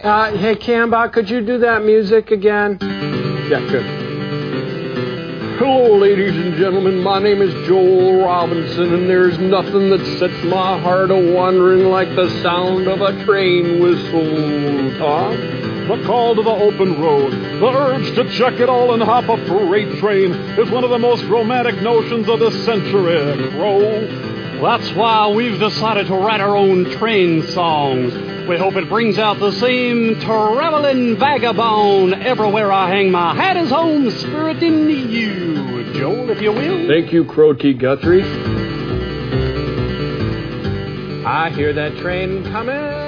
Hey, Camba, could you do that music again? Yeah, good. Hello, ladies and gentlemen. My name is Joel Robinson, and there's nothing that sets my heart a-wandering like the sound of a train whistle, Tom. The call to the open road, the urge to check it all and hop a freight train is one of the most romantic notions of the century, Crow. That's why we've decided to write our own train songs. We hope it brings out the same traveling vagabond. Everywhere I hang my hat is home spirit in you, Joel, if you will. Thank you, Crotty Guthrie. I hear that train coming.